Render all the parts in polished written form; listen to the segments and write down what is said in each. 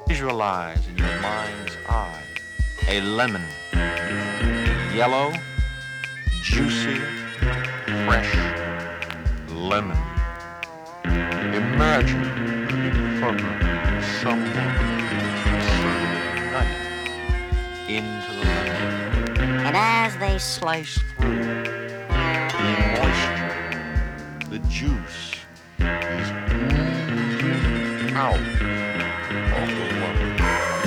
Visualize in your mind's eye a lemon, yellow, juicy, fresh lemon. Imagine in front of someone inserting a knife into the lemon. And as they Slice through the moisture, the juice is oozing out of the lemon.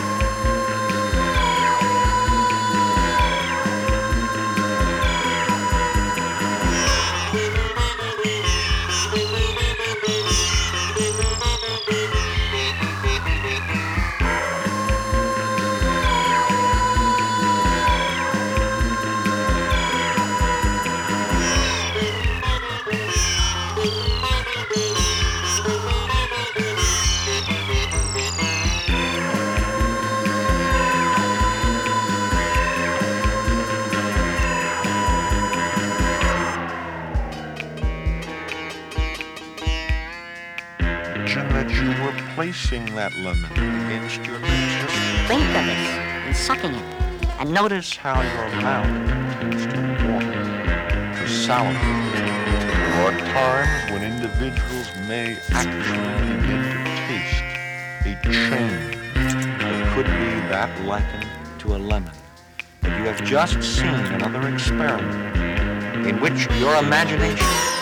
Imagine that you were placing that lemon against your lips. think of it and sucking it, and Notice how your mouth begins to water, to salivate. There are times when individuals may actually begin to taste a change that could be that likened to a lemon. But you have just seen another experiment in which your imagination